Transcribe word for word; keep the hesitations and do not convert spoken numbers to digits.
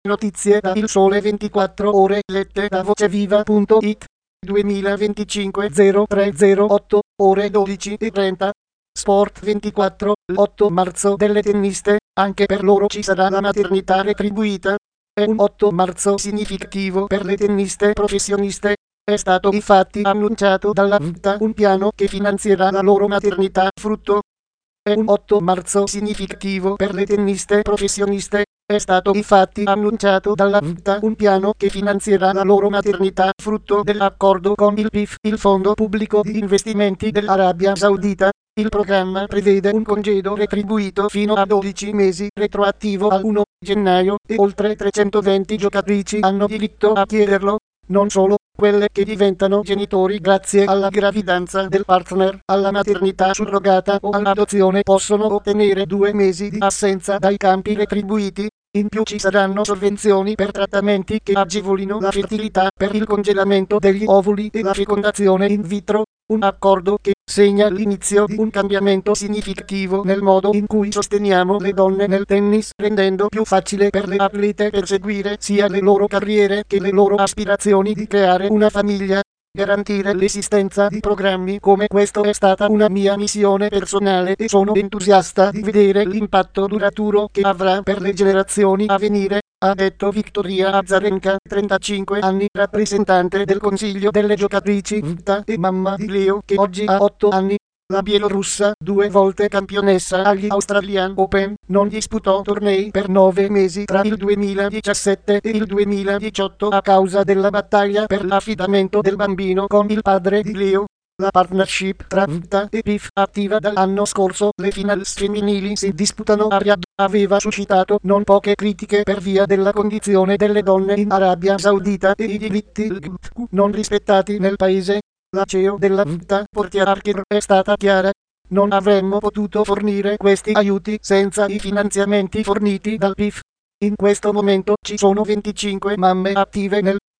Notizie da Il Sole ventiquattro Ore lette da voceviva punto it. duemilaventicinque zero tre zero otto ore dodici e trenta. Sport ventiquattro, l'otto marzo delle tenniste, anche per loro ci sarà la maternità retribuita. È un otto marzo significativo per le tenniste professioniste. È stato infatti annunciato dalla V T A un piano che finanzierà la loro maternità frutto. È un otto marzo significativo per le tenniste professioniste. È stato infatti annunciato dalla V T A un piano che finanzierà la loro maternità frutto dell'accordo con il P I F, il Fondo Pubblico di Investimenti dell'Arabia Saudita. Il programma prevede un congedo retribuito fino a dodici mesi retroattivo al primo gennaio e oltre trecentoventi giocatrici hanno diritto a chiederlo. Non solo, quelle che diventano genitori grazie alla gravidanza del partner, alla maternità surrogata o all'adozione possono ottenere due mesi di assenza dai campi retribuiti. In più ci saranno sovvenzioni per trattamenti che agevolino la fertilità per il congelamento degli ovuli e la fecondazione in vitro. Un accordo che segna l'inizio di un cambiamento significativo nel modo in cui sosteniamo le donne nel tennis, rendendo più facile per le atlete perseguire sia le loro carriere che le loro aspirazioni di creare una famiglia. Garantire l'esistenza di programmi come questo è stata una mia missione personale e sono entusiasta di vedere l'impatto duraturo che avrà per le generazioni a venire, ha detto Victoria Azarenka, trentacinque anni, rappresentante del Consiglio delle giocatrici V T A e mamma di Leo che oggi ha otto anni. La bielorussa, due volte campionessa agli Australian Open, non disputò tornei per nove mesi tra il duemiladiciassette e il duemiladiciotto a causa della battaglia per l'affidamento del bambino con il padre di Leo. La partnership tra V T A e P I F, attiva dall'anno scorso, le finals femminili si disputano a Riyadh, aveva suscitato non poche critiche per via della condizione delle donne in Arabia Saudita e i diritti L G B T Q non rispettati nel paese. La C E O della V T A, Portia Archer, è stata chiara. Non avremmo potuto fornire questi aiuti senza i finanziamenti forniti dal P I F. In questo momento ci sono venticinque mamme attive nel